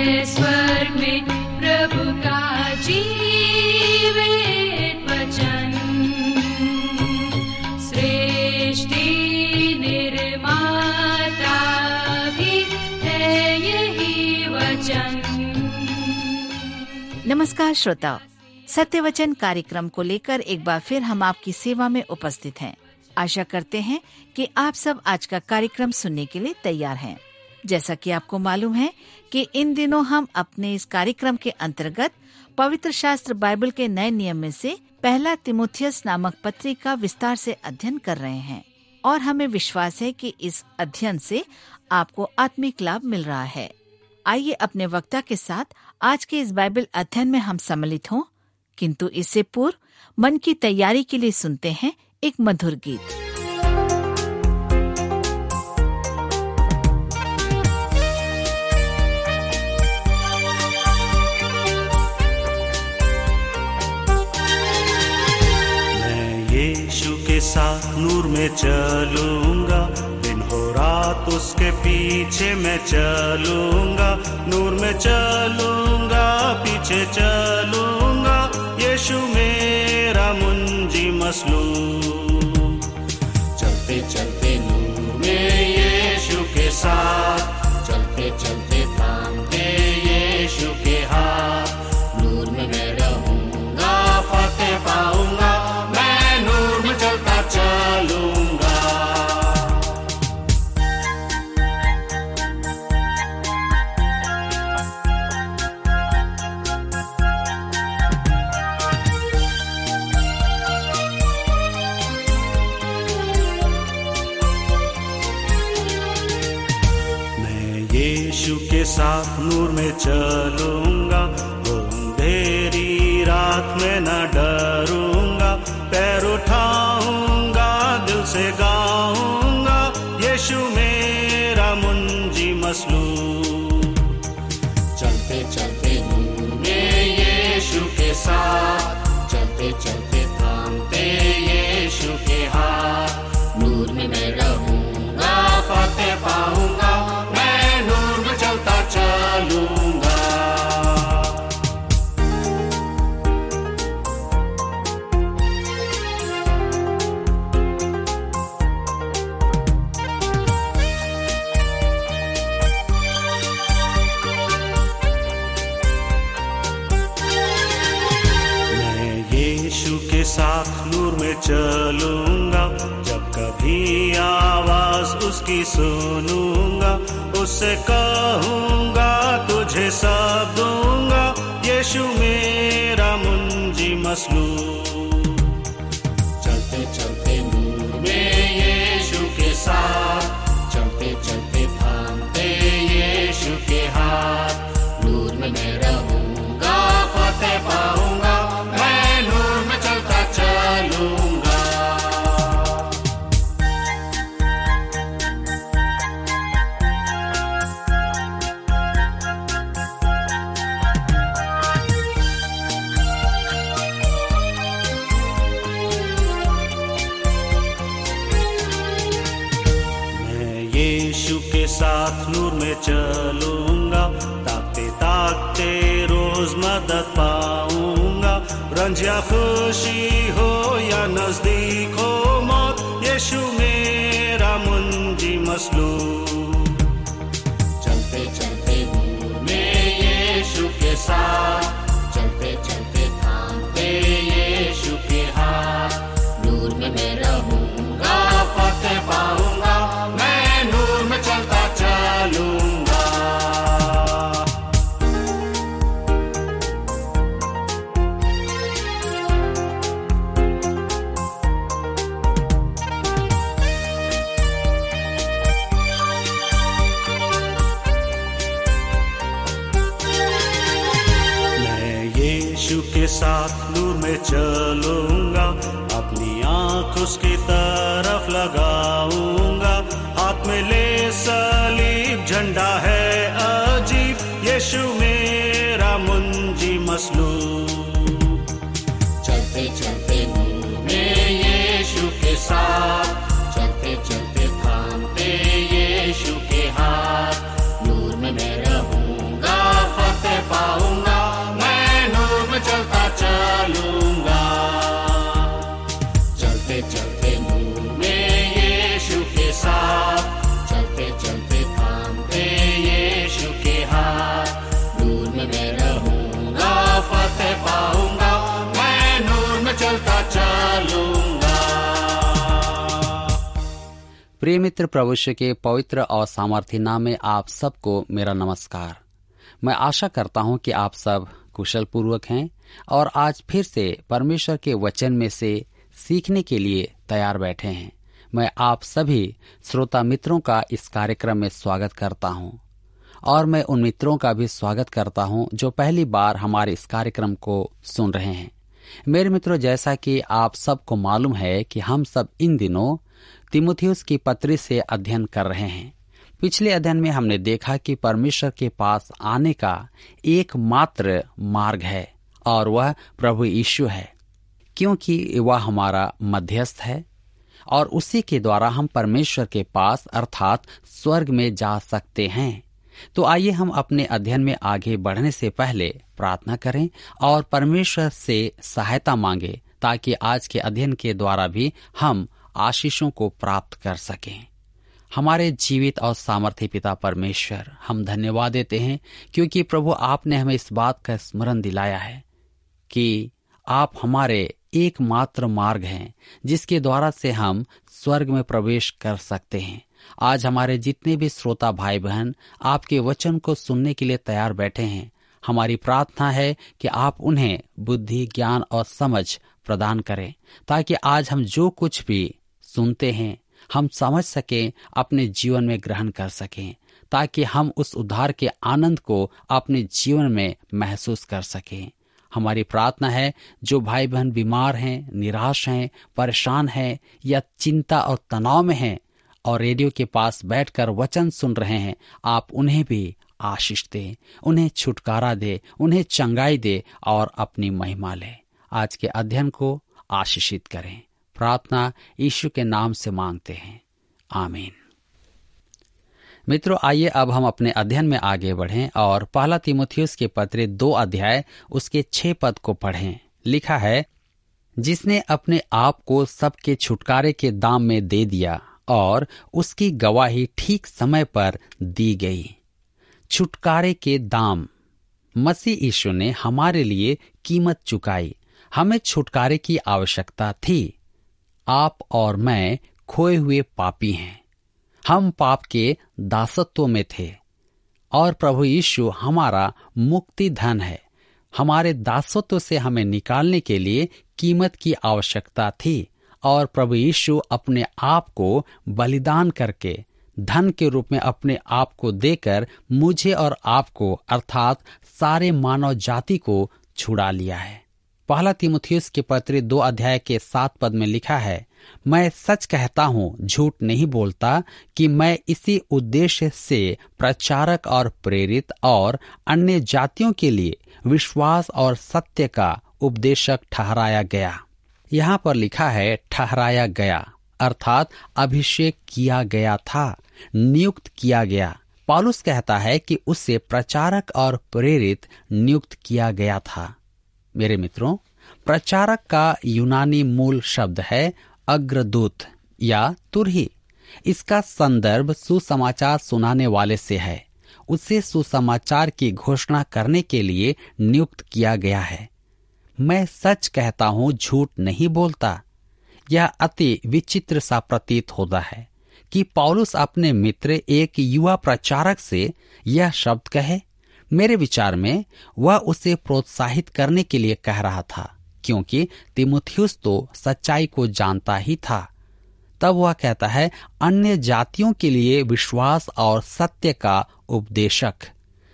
है स्वर्ग में प्रभु का जीवित वचन। सृष्टि निर्माता भी है यही वचन। नमस्कार श्रोताओ, सत्य वचन कार्यक्रम को लेकर एक बार फिर हम आपकी सेवा में उपस्थित हैं। आशा करते हैं कि आप सब आज का कार्यक्रम सुनने के लिए तैयार हैं। जैसा कि आपको मालूम है कि इन दिनों हम अपने इस कार्यक्रम के अंतर्गत पवित्र शास्त्र बाइबल के नए नियम में से पहला तिमुथियुस नामक पत्री का विस्तार से अध्ययन कर रहे हैं और हमें विश्वास है कि इस अध्ययन से आपको आत्मिक लाभ मिल रहा है। आइए अपने वक्ता के साथ आज के इस बाइबल अध्ययन में हम सम्मिलित हों, किंतु इससे पूर्व मन की तैयारी के लिए सुनते हैं एक मधुर गीत। मैं यीशु के साथ नूर में चलूंगा, दिन हो रात उसके पीछे मैं चलूंगा। नूर में चलूंगा, पीछे चलूंगा, यीशु मेरा मुंजी मसलूब। चलते चलते नूर में यीशु के साथ, चलते चलते थामते यीशु के हाथ। नूर में मैं रहूंगा, फतेह पाऊंगा, मैं नूर में चलता चलूंगा। यीशु के साथ नूर में चलूंगा, वो अंधेरी रात में न डरूंगा। पैर उठाऊंगा, दिल से गाऊंगा, यीशु मेरा मुंजी मसलूब। चलते चलते नूर में यीशु के साथ, चलते चलते थामते यीशु के हाथ। नूर में मैं रहूंगा, फतेह पाऊंगा, चलूंगा। मैं यीशु के साथ नूर में चलूंगा, जब कभी आवाज उसकी सुनूंगा, उससे कहूंगा तुझे सब दूंगा, यीशु मेरा मुंजी मसलूब। चलते चलते नूर में यीशु के साथ, चलते चलते थामते यीशु के हाथ। नूर में मैं रहूंगा, फतेह पाऊंगा, मैं नूर में चलता चलूंगा। यीशु के साथ नूर में चलूंगा, ताकते ताकते रोज मदद पाऊंगा। रंज या खुशी हो या नजदीक हो मौत, यीशु मेरा मुंजी मसलूब। चलते चलते नूर में यीशु के साथ, चलते चलते थामते यीशु के हाथ। नूर में मैं रहूंगा, फतेह पाऊंगा, चलता चलूंगा। मैं यीशु के साथ नूर में चलूंगा, अपनी आंख उसकी तरफ लगाऊंगा। हाथ में ले सलीब, झंडा है अजीब, यीशु मेरा मुंजी मसलूब। चलते चलते नूर में यीशु के साथ, चलते चलते थामते यीशु के हाथ। नूर में मैं रहूंगा, प्रिय मित्र, प्रभु यीशु के पवित्र और सामर्थी नाम में आप सबको मेरा नमस्कार। मैं आशा करता हूं कि आप सब कुशल पूर्वक हैं और आज फिर से परमेश्वर के वचन में से सीखने के लिए तैयार बैठे हैं। मैं आप सभी श्रोता मित्रों का इस कार्यक्रम में स्वागत करता हूं और मैं उन मित्रों का भी स्वागत करता हूं जो पहली बार हमारे इस कार्यक्रम को सुन रहे हैं। मेरे मित्रों, जैसा कि आप सबको मालूम है कि हम सब इन दिनों तीमुथियुस की पत्री से अध्ययन कर रहे हैं। पिछले अध्ययन में हमने देखा कि परमेश्वर के पास आने का एकमात्र मार्ग है और वह प्रभु यीशु है, क्योंकि वह हमारा मध्यस्थ है और उसी के द्वारा हम परमेश्वर के पास अर्थात स्वर्ग में जा सकते हैं। तो आइए हम अपने अध्ययन में आगे बढ़ने से पहले प्रार्थना करें और परमेश्वर से सहायता मांगे, ताकि आज के अध्ययन के द्वारा भी हम आशीषों को प्राप्त कर सकें। हमारे जीवित और सामर्थी पिता परमेश्वर, हम धन्यवाद देते हैं क्योंकि प्रभु आपने हमें इस बात का स्मरण दिलाया है कि आप हमारे एकमात्र मार्ग हैं जिसके द्वारा से हम स्वर्ग में प्रवेश कर सकते हैं। आज हमारे जितने भी श्रोता भाई बहन आपके वचन को सुनने के लिए तैयार बैठे हैं, हमारी प्रार्थना है कि आप उन्हें बुद्धि, ज्ञान और समझ प्रदान करें, ताकि आज हम जो कुछ भी सुनते हैं हम समझ सकें, अपने जीवन में ग्रहण कर सकें, ताकि हम उस उद्धार के आनंद को अपने जीवन में महसूस कर सकें। हमारी प्रार्थना है जो भाई बहन बीमार हैं, निराश हैं, परेशान हैं या चिंता और तनाव में हैं और रेडियो के पास बैठकर वचन सुन रहे हैं, आप उन्हें भी आशीष दे, उन्हें छुटकारा दे, उन्हें चंगाई दे और अपनी महिमा ले। आज के अध्ययन को आशीषित करें। प्रार्थना यीशु के नाम से मांगते हैं, आमीन। मित्रों, आइए अब हम अपने अध्ययन में आगे बढ़ें और पहला तीमुथियुस के पत्र 2 अध्याय उसके 6 पद को पढ़ें। लिखा है, जिसने अपने आप को सबके छुटकारे के दाम में दे दिया और उसकी गवाही ठीक समय पर दी गई। छुटकारे के दाम, मसीह यीशु ने हमारे लिए कीमत चुकाई। हमें छुटकारे की आवश्यकता थी। आप और मैं खोए हुए पापी हैं। हम पाप के दासत्व में थे और प्रभु यीशु हमारा मुक्ति धन है। हमारे दासत्व से हमें निकालने के लिए कीमत की आवश्यकता थी और प्रभु यीशु अपने आप को बलिदान करके धन के रूप में अपने आप को देकर मुझे और आपको अर्थात सारे मानव जाति को छुड़ा लिया है। पहला तीमुथियुस के पत्र 2 अध्याय के 7 पद में लिखा है, मैं सच कहता हूँ, झूठ नहीं बोलता, कि मैं इसी उद्देश्य से प्रचारक और प्रेरित और अन्य जातियों के लिए विश्वास और सत्य का उपदेशक ठहराया गया। यहाँ पर लिखा है ठहराया गया, अर्थात अभिषेक किया गया था, नियुक्त किया गया। पौलुस कहता है कि उससे प्रचारक और प्रेरित नियुक्त किया गया था। मेरे मित्रों, प्रचारक का यूनानी मूल शब्द है अग्रदूत या तुरही। इसका संदर्भ सुसमाचार सुनाने वाले से है। उसे सुसमाचार की घोषणा करने के लिए नियुक्त किया गया है। मैं सच कहता हूँ, झूठ नहीं बोलता। यह अति विचित्र सा प्रतीत होता है कि पौलुस अपने मित्र एक युवा प्रचारक से यह शब्द कहे। मेरे विचार में वह उसे प्रोत्साहित करने के लिए कह रहा था, क्योंकि तीमुथियुस तो सच्चाई को जानता ही था। तब वह कहता है अन्य जातियों के लिए विश्वास और सत्य का उपदेशक।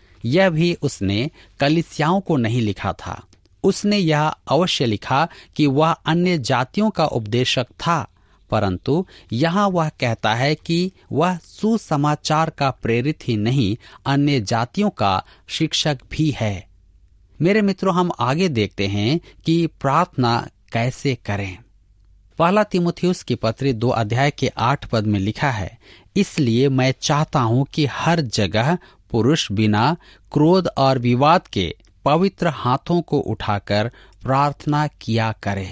यह भी उसने कलीसियाओं को नहीं लिखा था। उसने यह अवश्य लिखा कि वह अन्य जातियों का उपदेशक था, परंतु यहाँ वह कहता है कि वह सुसमाचार का प्रेरित ही नहीं, अन्य जातियों का शिक्षक भी है। मेरे मित्रों, हम आगे देखते हैं कि प्रार्थना कैसे करें। पहला तीमुथियुस की पत्री 2 अध्याय के 8 पद में लिखा है, इसलिए मैं चाहता हूँ कि हर जगह पुरुष बिना क्रोध और विवाद के पवित्र हाथों को उठाकर प्रार्थना किया करे।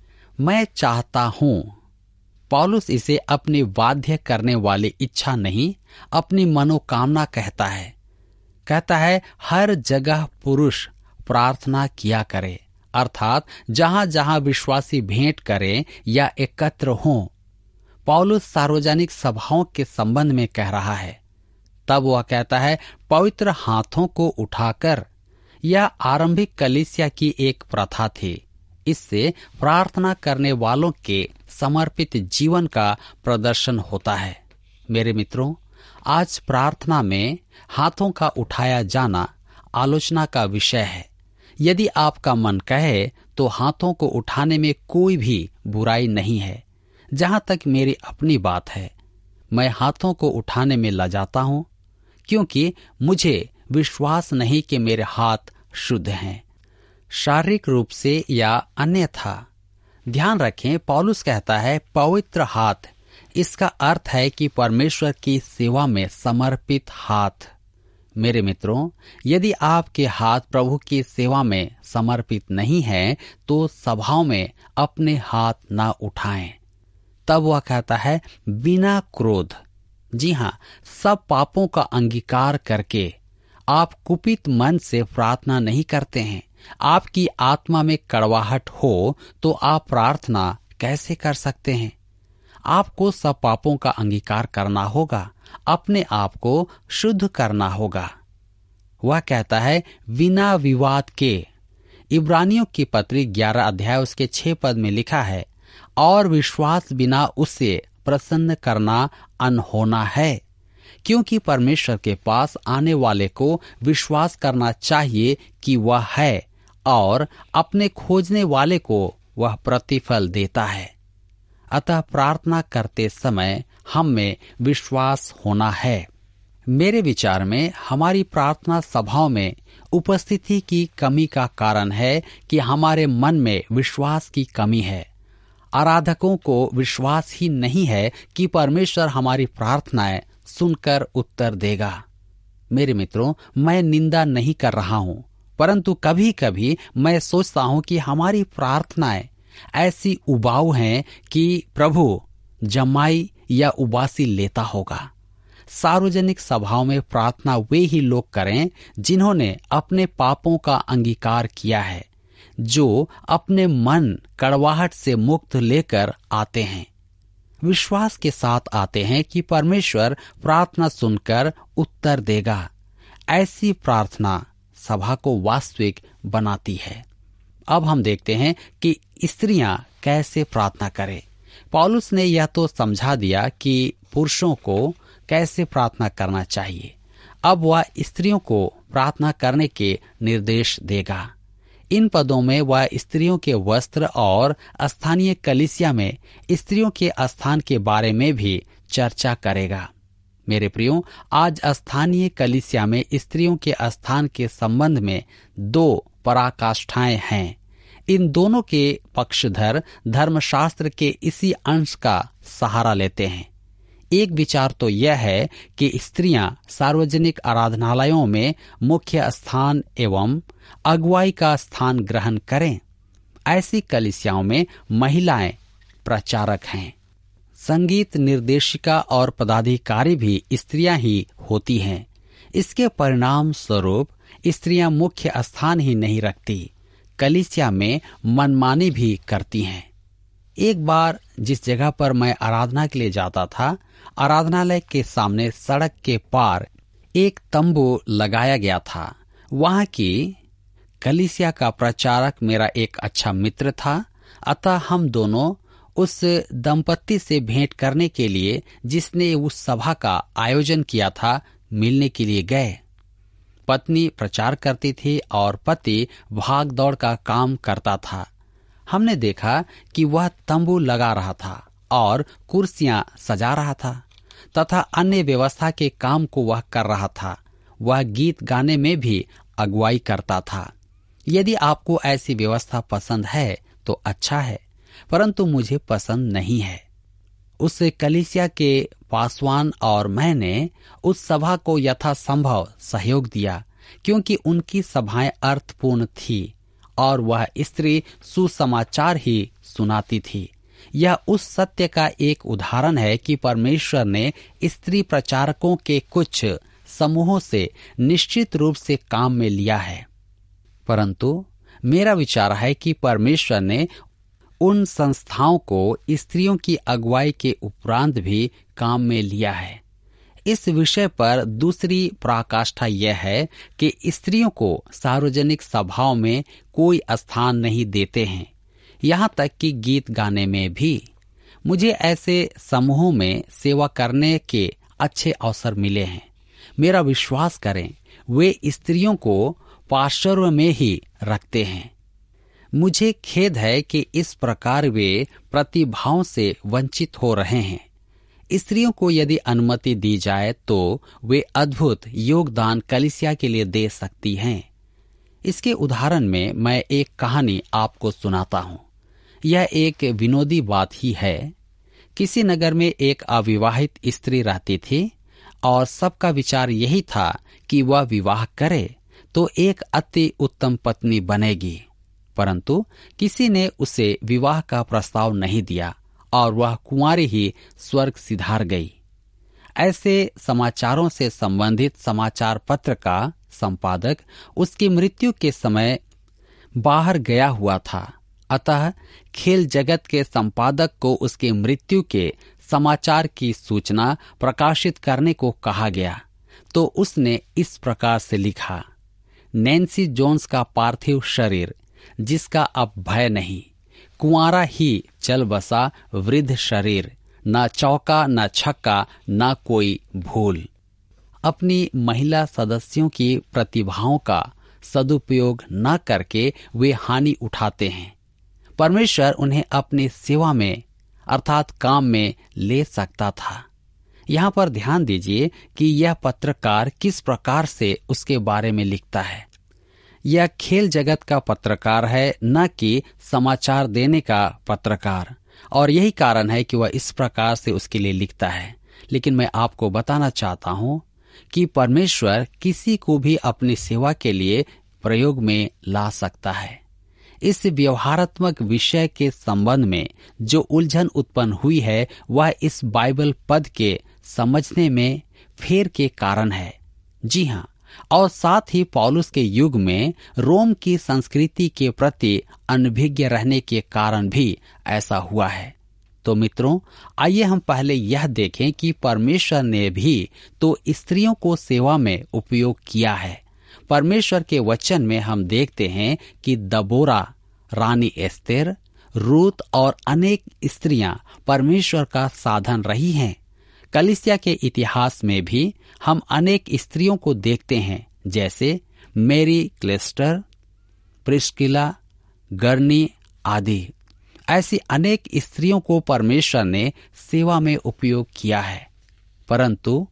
मैं चाहता हूँ, पौलुस इसे अपनी बाध्य करने वाली इच्छा नहीं, अपनी मनोकामना कहता है। कहता है हर जगह पुरुष प्रार्थना किया करे, अर्थात जहां जहां विश्वासी भेंट करें या एकत्र हों। पौलुस सार्वजनिक सभाओं के संबंध में कह रहा है। तब वह कहता है, पवित्र हाथों को उठाकर। यह आरंभिक कलीसिया की एक प्रथा थी। इससे प्रार्थना करने वालों के समर्पित जीवन का प्रदर्शन होता है। मेरे मित्रों, आज प्रार्थना में हाथों का उठाया जाना आलोचना का विषय है। यदि आपका मन कहे तो हाथों को उठाने में कोई भी बुराई नहीं है। जहां तक मेरी अपनी बात है, मैं हाथों को उठाने में लजाता हूं, क्योंकि मुझे विश्वास नहीं कि मेरे हाथ शुद्ध हैं, शारीरिक रूप से या अन्यथा। ध्यान रखें, पौलुस कहता है पवित्र हाथ। इसका अर्थ है कि परमेश्वर की सेवा में समर्पित हाथ। मेरे मित्रों, यदि आपके हाथ प्रभु की सेवा में समर्पित नहीं है तो सभाओं में अपने हाथ ना उठाएं। तब वह कहता है बिना क्रोध। जी हाँ, सब पापों का अंगीकार करके आप कुपित मन से प्रार्थना नहीं करते हैं। आपकी आत्मा में कड़वाहट हो तो आप प्रार्थना कैसे कर सकते हैं? आपको सब पापों का अंगीकार करना होगा, अपने आप को शुद्ध करना होगा। वह कहता है बिना विवाद के। इब्रानियों की पत्री 11 अध्याय उसके 6 पद में लिखा है, और विश्वास बिना उसे प्रसन्न करना अनहोना है, क्योंकि परमेश्वर के पास आने वाले को विश्वास करना चाहिए कि वह है, और अपने खोजने वाले को वह प्रतिफल देता है। अतः प्रार्थना करते समय हम में विश्वास होना है। मेरे विचार में हमारी प्रार्थना सभाओं में उपस्थिति की कमी का कारण है कि हमारे मन में विश्वास की कमी है। आराधकों को विश्वास ही नहीं है कि परमेश्वर हमारी प्रार्थनाएं सुनकर उत्तर देगा। मेरे मित्रों, मैं निंदा नहीं कर रहा हूँ, परंतु कभी कभी मैं सोचता हूँ कि हमारी प्रार्थनाएं ऐसी उबाऊ हैं कि प्रभु जमाई या उबासी लेता होगा। सार्वजनिक सभाओं में प्रार्थना वे ही लोग करें जिन्होंने अपने पापों का अंगीकार किया है, जो अपने मन कड़वाहट से मुक्त लेकर आते हैं, विश्वास के साथ आते हैं कि परमेश्वर प्रार्थना सुनकर उत्तर देगा। ऐसी प्रार्थना सभा को वास्तविक बनाती है। अब हम देखते हैं कि स्त्रियां कैसे प्रार्थना करें। पौलुस ने यह तो समझा दिया कि पुरुषों को कैसे प्रार्थना करना चाहिए। अब वह स्त्रियों को प्रार्थना करने के निर्देश देगा। इन पदों में वह स्त्रियों के वस्त्र और स्थानीय कलीसिया में स्त्रियों के स्थान के बारे में भी चर्चा करेगा। मेरे प्रियो, आज स्थानीय कलीसिया में स्त्रियों के स्थान के संबंध में 2 पराकाष्ठाएं हैं। इन दोनों के पक्षधर धर्मशास्त्र के इसी अंश का सहारा लेते हैं। एक विचार तो यह है कि स्त्रियां सार्वजनिक आराधनालयों में मुख्य स्थान एवं अगुवाई का स्थान ग्रहण करें। ऐसी कलीसियाओं में महिलाएं प्रचारक हैं। संगीत निर्देशिका और पदाधिकारी भी स्त्रियां ही होती हैं। इसके परिणाम स्वरूप स्त्रियां मुख्य स्थान ही नहीं रखती, कलीसिया में मनमानी भी करती हैं। एक बार जिस जगह पर मैं आराधना के लिए जाता था, आराधनालय के सामने सड़क के पार एक तंबू लगाया गया था। वहां की कलीसिया का प्रचारक मेरा एक अच्छा मित्र था। अतः हम दोनों उस दंपत्ति से भेंट करने के लिए, जिसने उस सभा का आयोजन किया था, मिलने के लिए गए। पत्नी प्रचार करती थी और पति भाग दौड़ का काम करता था। हमने देखा कि वह तंबू लगा रहा था और कुर्सियां सजा रहा था तथा अन्य व्यवस्था के काम को वह कर रहा था। वह गीत गाने में भी अगुवाई करता था। यदि आपको ऐसी व्यवस्था पसंद है तो अच्छा है, परंतु मुझे पसंद नहीं है। उस कलीसिया के पासवान और मैंने उस सभा को यथासंभव सहयोग दिया, क्योंकि उनकी सभाएं अर्थपूर्ण थी और वह स्त्री सुसमाचार ही सुनाती थी। यह उस सत्य का एक उदाहरण है कि परमेश्वर ने स्त्री प्रचारकों के कुछ समूहों से निश्चित रूप से काम में लिया है, परंतु मेरा विचार है कि परमेश्वर ने उन संस्थाओं को स्त्रियों की अगुवाई के उपरांत भी काम में लिया है। इस विषय पर दूसरी पराकाष्ठा यह है कि स्त्रियों को सार्वजनिक सभाओं में कोई स्थान नहीं देते हैं, यहाँ तक कि गीत गाने में भी। मुझे ऐसे समूहों में सेवा करने के अच्छे अवसर मिले हैं। मेरा विश्वास करें, वे स्त्रियों को पार्श्व में ही रखते हैं। मुझे खेद है कि इस प्रकार वे प्रतिभाओं से वंचित हो रहे हैं। स्त्रियों को यदि अनुमति दी जाए तो वे अद्भुत योगदान कलीसिया के लिए दे सकती हैं। इसके उदाहरण में मैं एक कहानी आपको सुनाता हूँ। यह एक विनोदी बात ही है। किसी नगर में एक अविवाहित स्त्री रहती थी और सबका विचार यही था कि वह विवाह करे तो एक अति उत्तम पत्नी बनेगी, परंतु किसी ने उसे विवाह का प्रस्ताव नहीं दिया और वह कुंवारी ही स्वर्ग सिधार गई। ऐसे समाचारों से संबंधित समाचार पत्र का संपादक उसकी मृत्यु के समय बाहर गया हुआ था। अतः खेल जगत के संपादक को उसकी मृत्यु के समाचार की सूचना प्रकाशित करने को कहा गया, तो उसने इस प्रकार से लिखा, नैन्सी जोन्स का पार्थिव शरीर, जिसका अब भय नहीं, कुंवारा ही चल बसा वृद्ध शरीर, न चौका न छक्का न कोई भूल। अपनी महिला सदस्यों की प्रतिभाओं का सदुपयोग न करके वे हानि उठाते हैं। परमेश्वर उन्हें अपनी सेवा में अर्थात काम में ले सकता था। यहाँ पर ध्यान दीजिए कि यह पत्रकार किस प्रकार से उसके बारे में लिखता है। यह खेल जगत का पत्रकार है, न कि समाचार देने का पत्रकार, और यही कारण है कि वह इस प्रकार से उसके लिए लिखता है। लेकिन मैं आपको बताना चाहता हूँ कि परमेश्वर किसी को भी अपनी सेवा के लिए प्रयोग में ला सकता है। इस व्यवहारात्मक विषय के संबंध में जो उलझन उत्पन्न हुई है वह इस बाइबल पद के समझने में फेर के कारण है। जी हाँ, और साथ ही पौलुस के युग में रोम की संस्कृति के प्रति अनभिज्ञ रहने के कारण भी ऐसा हुआ है। तो मित्रों, आइए हम पहले यह देखें कि परमेश्वर ने भी तो स्त्रियों को सेवा में उपयोग किया है। परमेश्वर के वचन में हम देखते हैं कि दबोरा, रानी एस्तेर, रूत और अनेक स्त्रियां परमेश्वर का साधन रही हैं। कलीसिया के इतिहास में भी हम अनेक स्त्रियों को देखते हैं, जैसे मेरी क्लेस्टर, प्रिस्किला, गर्नी आदि। ऐसी अनेक स्त्रियों को परमेश्वर ने सेवा में उपयोग किया है। परंतु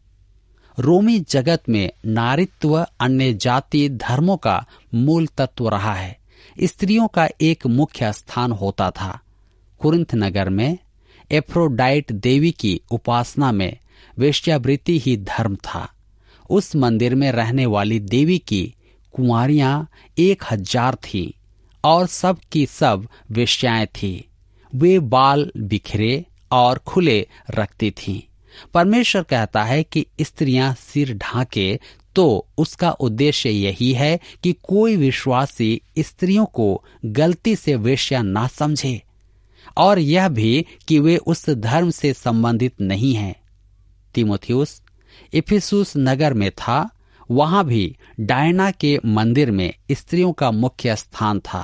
रोमी जगत में नारीत्व अन्य जाति धर्मों का मूल तत्व रहा है। स्त्रियों का एक मुख्य स्थान होता था। कुरिन्थ नगर में एफ्रोडाइट देवी की उपासना में वेश्यावृत्ति ही धर्म था। उस मंदिर में रहने वाली देवी की कुंवारियां 1000 थी और सब की सब वेश्याएं थी। वे बाल बिखरे और खुले रखती थीं। परमेश्वर कहता है कि स्त्रियां सिर ढांके, तो उसका उद्देश्य यही है कि कोई विश्वासी स्त्रियों को गलती से वेश्या ना समझे, और यह भी कि वे उस धर्म से संबंधित नहीं हैं। तीमुथियुस इफिसुस नगर में था। वहां भी डायना के मंदिर में स्त्रियों का मुख्य स्थान था।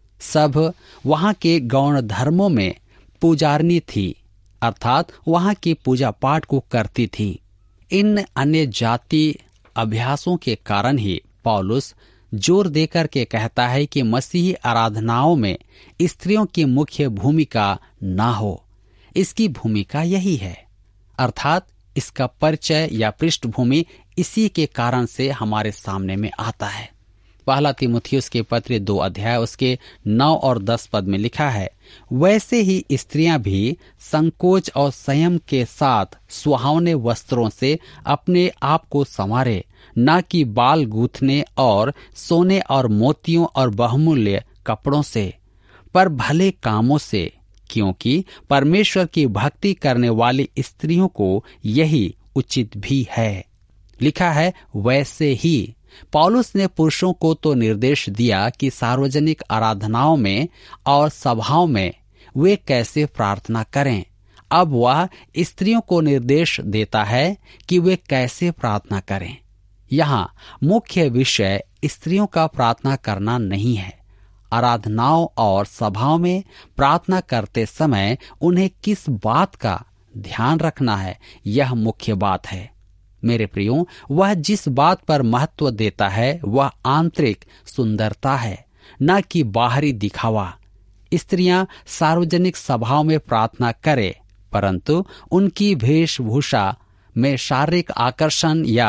सब वहां के गौण धर्मों में पूजारनी थी, अर्थात वहां की पूजा पाठ को करती थी। इन अन्य जाति अभ्यासों के कारण ही पौलुस जोर देकर के कहता है कि मसीही आराधनाओं में स्त्रियों की मुख्य भूमिका ना हो। इसकी भूमिका यही है, अर्थात इसका परिचय या पृष्ठभूमि इसी के कारण से हमारे सामने में आता है। पहला तीमुथियुस के पत्र 2 अध्याय उसके 9 और 10 पद में लिखा है, वैसे ही स्त्रियां भी संकोच और संयम के साथ सुहावने वस्त्रों से अपने आप को संवारे, न कि बाल गूंथने और सोने और मोतियों और बहुमूल्य कपड़ों से, पर भले कामों से, क्योंकि परमेश्वर की भक्ति करने वाली स्त्रियों को यही उचित भी है। लिखा है वैसे ही। पौलुस ने पुरुषों को तो निर्देश दिया कि सार्वजनिक आराधनाओं में और सभाओं में वे कैसे प्रार्थना करें। अब वह स्त्रियों को निर्देश देता है कि वे कैसे प्रार्थना करें। यहाँ मुख्य विषय स्त्रियों का प्रार्थना करना नहीं है। आराधनाओं और सभाओं में प्रार्थना करते समय उन्हें किस बात का ध्यान रखना है, यह मुख्य बात है। मेरे प्रियो, वह जिस बात पर महत्व देता है वह आंतरिक सुंदरता है, न कि बाहरी दिखावा। स्त्रियां सार्वजनिक सभाओं में प्रार्थना करें, परंतु उनकी वेशभूषा में शारीरिक आकर्षण या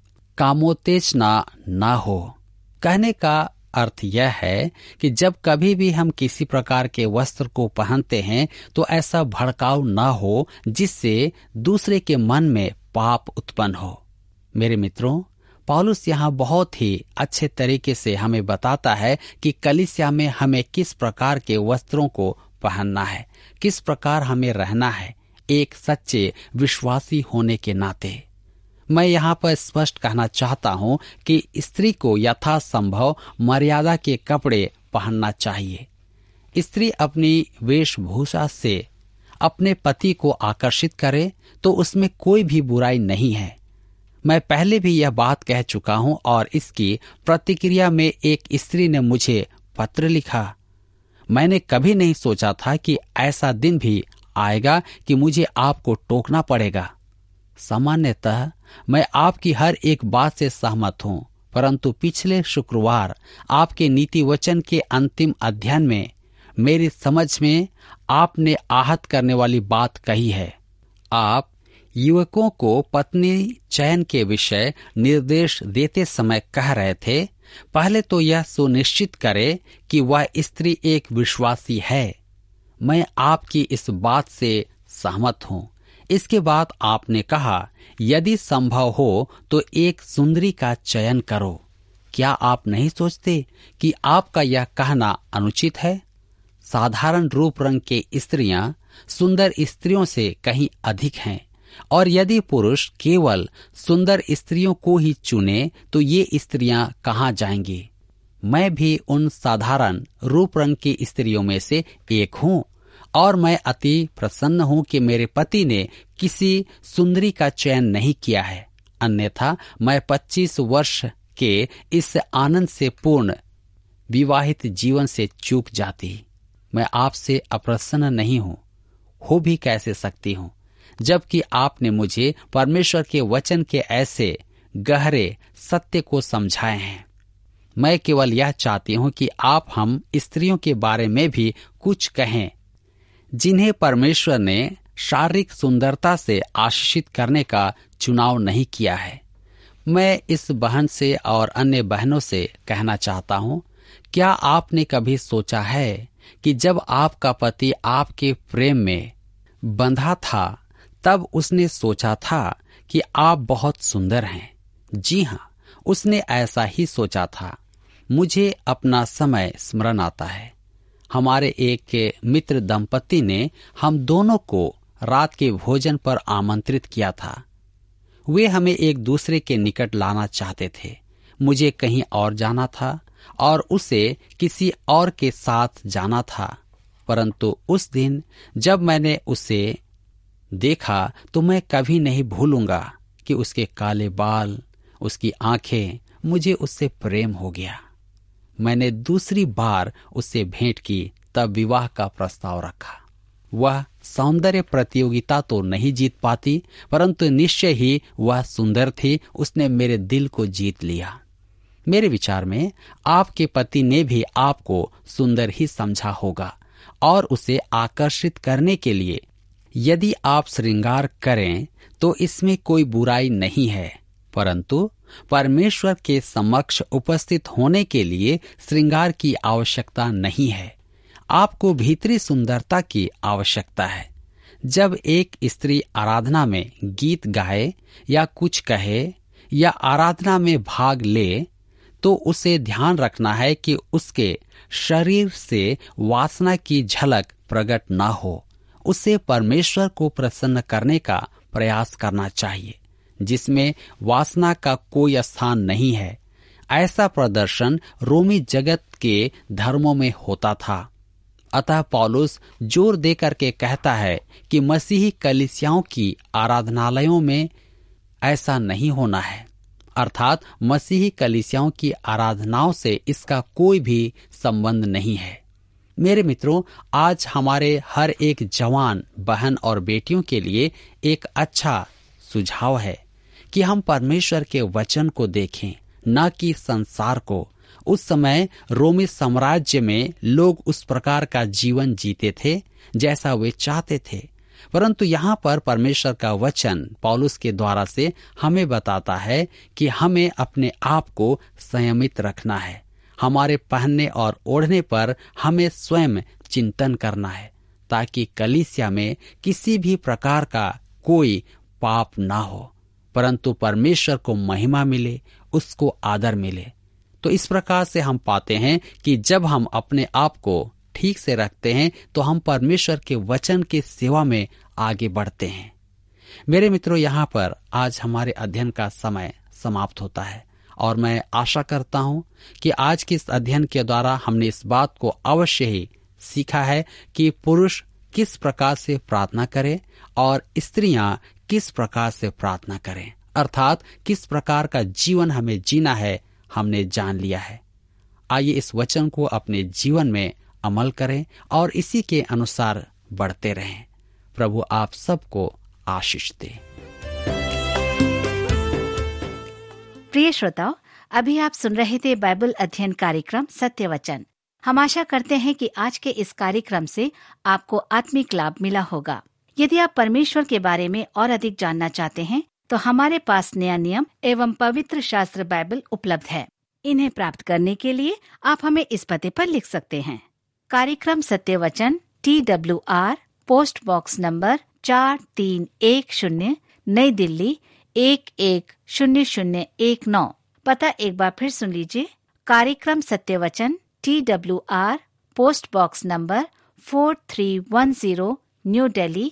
कामोत्तेजना न हो। कहने का अर्थ यह है कि जब कभी भी हम किसी प्रकार के वस्त्र को पहनते हैं तो ऐसा भड़काऊ न हो जिससे दूसरे के मन में पाप उत्पन्न हो। मेरे मित्रों, पौलुस यहाँ बहुत ही अच्छे तरीके से हमें बताता है कि कलीसिया में हमें किस प्रकार के वस्त्रों को पहनना है, किस प्रकार हमें रहना है एक सच्चे विश्वासी होने के नाते। मैं यहाँ पर स्पष्ट कहना चाहता हूँ कि स्त्री को यथासंभव मर्यादा के कपड़े पहनना चाहिए। स्त्री अपनी वेशभूषा से अपने पति को आकर्षित करे तो उसमें कोई भी बुराई नहीं है। मैं पहले भी यह बात कह चुका हूँ और इसकी प्रतिक्रिया में एक स्त्री ने मुझे पत्र लिखा। मैंने कभी नहीं सोचा था कि ऐसा दिन भी आएगा कि मुझे आपको टोकना पड़ेगा। सामान्यतः मैं आपकी हर एक बात से सहमत हूँ, परंतु पिछले शुक्रवार आपके नीति वचन के अंतिम अध्ययन में मेरी समझ में आपने आहत करने वाली बात कही है। आप युवकों को पत्नी चयन के विषय निर्देश देते समय कह रहे थे, पहले तो यह सुनिश्चित करे कि वह स्त्री एक विश्वासी है। मैं आपकी इस बात से सहमत हूँ। इसके बाद आपने कहा, यदि संभव हो तो एक सुंदरी का चयन करो। क्या आप नहीं सोचते कि आपका यह कहना अनुचित है? साधारण रूप रंग के स्त्रियां सुंदर स्त्रियों से कहीं अधिक हैं, और यदि पुरुष केवल सुंदर स्त्रियों को ही चुने तो ये स्त्रियां कहाँ जाएंगी? मैं भी उन साधारण रूप रंग की स्त्रियों में से एक हूँ, और मैं अति प्रसन्न हूँ कि मेरे पति ने किसी सुंदरी का चयन नहीं किया है, अन्यथा मैं 25 वर्ष के इस आनंद से पूर्ण विवाहित जीवन से चूक जाती। मैं आपसे अप्रसन्न नहीं हूँ, हो भी कैसे सकती हूँ, जबकि आपने मुझे परमेश्वर के वचन के ऐसे गहरे सत्य को समझाए हैं। मैं केवल यह चाहती हूँ कि आप हम स्त्रियों के बारे में भी कुछ कहें जिन्हें परमेश्वर ने शारीरिक सुंदरता से आशीषित करने का चुनाव नहीं किया है। मैं इस बहन से और अन्य बहनों से कहना चाहता हूँ, क्या आपने कभी सोचा है कि जब आपका पति आपके प्रेम में बंधा था तब उसने सोचा था कि आप बहुत सुंदर हैं? जी हाँ, उसने ऐसा ही सोचा था। मुझे अपना समय स्मरण आता है। हमारे एक मित्र दंपति ने हम दोनों को रात के भोजन पर आमंत्रित किया था। वे हमें एक दूसरे के निकट लाना चाहते थे। मुझे कहीं और जाना था और उसे किसी और के साथ जाना था, परंतु उस दिन जब मैंने उसे देखा तो मैं कभी नहीं भूलूंगा कि उसके काले बाल, उसकी आंखें, मुझे उससे प्रेम हो गया। मैंने दूसरी बार उससे भेंट की, तब विवाह का प्रस्ताव रखा। वह सौंदर्य प्रतियोगिता तो नहीं जीत पाती, परंतु निश्चय ही वह सुंदर थी। उसने मेरे दिल को जीत लिया। मेरे विचार में आपके पति ने भी आपको सुंदर ही समझा होगा, और उसे आकर्षित करने के लिए यदि आप श्रृंगार करें तो इसमें कोई बुराई नहीं है, परंतु परमेश्वर के समक्ष उपस्थित होने के लिए श्रृंगार की आवश्यकता नहीं है। आपको भीतरी सुंदरता की आवश्यकता है। जब एक स्त्री आराधना में गीत गाए या कुछ कहे या आराधना में भाग ले, तो उसे ध्यान रखना है कि उसके शरीर से वासना की झलक प्रकट न हो। उसे परमेश्वर को प्रसन्न करने का प्रयास करना चाहिए, जिसमें वासना का कोई स्थान नहीं है। ऐसा प्रदर्शन रोमी जगत के धर्मों में होता था। अतः पौलुस जोर दे करके कहता है कि मसीही कलीसियाओं की आराधनालयों में ऐसा नहीं होना है, अर्थात मसीही कलीसियाओं की आराधनाओं से इसका कोई भी संबंध नहीं है। मेरे मित्रों, आज हमारे हर एक जवान बहन और बेटियों के लिए एक अच्छा सुझाव है कि हम परमेश्वर के वचन को देखें, न कि संसार को। उस समय रोमी साम्राज्य में लोग उस प्रकार का जीवन जीते थे जैसा वे चाहते थे, परंतु यहाँ पर परमेश्वर का वचन पौलुस के द्वारा से हमें बताता है कि हमें अपने आप को संयमित रखना है। हमारे पहनने और ओढ़ने पर हमें स्वयं चिंतन करना है, ताकि कलीसिया में किसी भी प्रकार का कोई पाप ना हो, परंतु परमेश्वर को महिमा मिले, उसको आदर मिले। तो इस प्रकार से हम पाते हैं कि जब हम अपने आप को ठीक से रखते हैं तो हम परमेश्वर के वचन की सेवा में आगे बढ़ते हैं। मेरे मित्रों, यहाँ पर आज हमारे अध्ययन का समय समाप्त होता है और मैं आशा करता हूँ कि आज के इस अध्ययन के द्वारा हमने इस बात को अवश्य ही सीखा है कि पुरुष किस प्रकार से प्रार्थना करें और स्त्रियां किस प्रकार से प्रार्थना करें, अर्थात किस प्रकार का जीवन हमें जीना है, हमने जान लिया है। आइए इस वचन को अपने जीवन में अमल करें और इसी के अनुसार बढ़ते रहें। प्रभु आप सबको आशीष दे। प्रिय श्रोताओ, अभी आप सुन रहे थे बाइबल अध्ययन कार्यक्रम सत्य वचन। हम आशा करते हैं कि आज के इस कार्यक्रम से आपको आत्मिक लाभ मिला होगा। यदि आप परमेश्वर के बारे में और अधिक जानना चाहते हैं तो हमारे पास नया नियम एवं पवित्र शास्त्र बाइबल उपलब्ध है। इन्हें प्राप्त करने के लिए आप हमें इस पते पर लिख सकते हैं। कार्यक्रम सत्य वचन, TWR, पोस्ट बॉक्स नंबर 4310, नई दिल्ली 110019। पता एक बार फिर सुन लीजिए। कार्यक्रम सत्य वचन, TWR, post box number 4310, New Delhi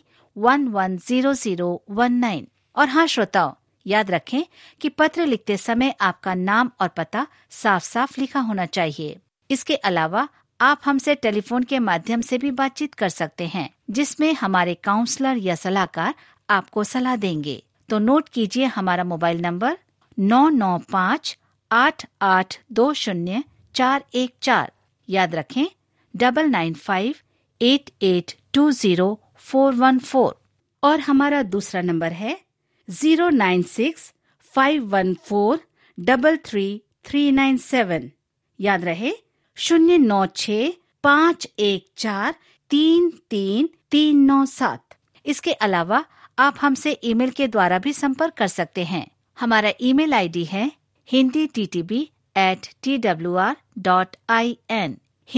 110019। और हाँ श्रोताओ, याद रखें कि पत्र लिखते समय आपका नाम और पता साफ साफ लिखा होना चाहिए। इसके अलावा आप हमसे टेलीफोन के माध्यम से भी बातचीत कर सकते हैं, जिसमें हमारे काउंसलर या सलाहकार आपको सलाह देंगे। तो नोट कीजिए हमारा मोबाइल नंबर 9958820414। याद रखें 9958820414। और हमारा दूसरा नंबर है 09651433397। याद रहे 09651433397। इसके अलावा आप हमसे ईमेल के द्वारा भी संपर्क कर सकते हैं। हमारा ईमेल आईडी है hinditb@twr.in,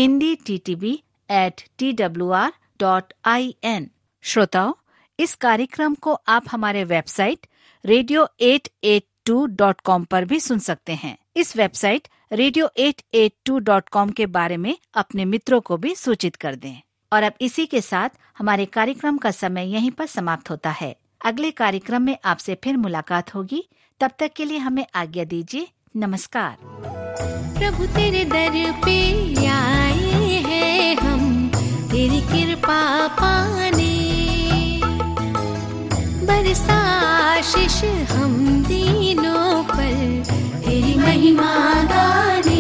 hinditb@twr.in। श्रोताओ, इस कार्यक्रम को आप हमारे वेबसाइट radio882.com पर भी सुन सकते हैं। इस वेबसाइट radio882.com के बारे में अपने मित्रों को भी सूचित कर दें। और अब इसी के साथ हमारे कार्यक्रम का समय यहीं पर समाप्त होता है। अगले कार्यक्रम में आपसे फिर मुलाकात होगी। तब तक के लिए हमें आज्ञा दीजिए। नमस्कार। प्रभु तेरे दर पे आए हैं हम, तेरी कृपा पाने, बरसा आशीष हम दीनों पर, तेरी महिमा गाने।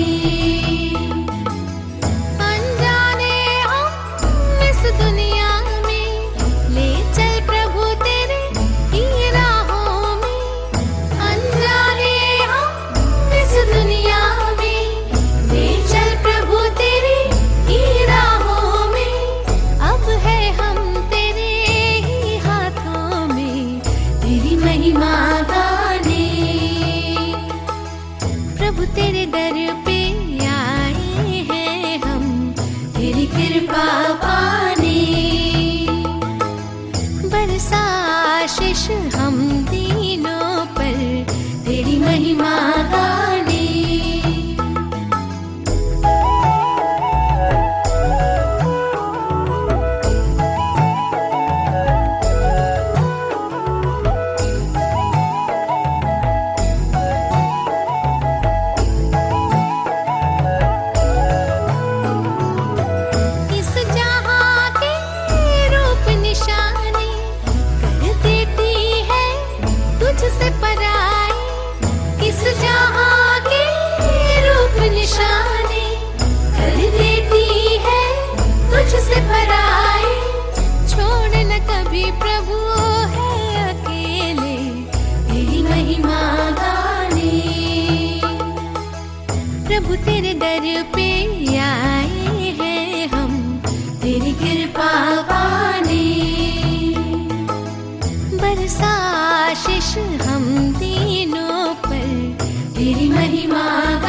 अनजाने हम इस दुनिया में, ले चल प्रभु तेरे ही राहों में। अनजाने हम इस दुनिया में, ले चल प्रभु तेरे ही राहों में। अब है हम तेरे ही हाथों में, तेरी महिमा गाने। प्रभु तेरे दर पे आए हैं हम, तेरी कृपा पाने, बरसा आशीष हम दीनों पर, तेरी महिमा गाने। इस जहां प्रभु तेरे दर पे आए हैं हम तेरी कृपा पाने। बरसा आशीष हम तीनों पर तेरी महिमा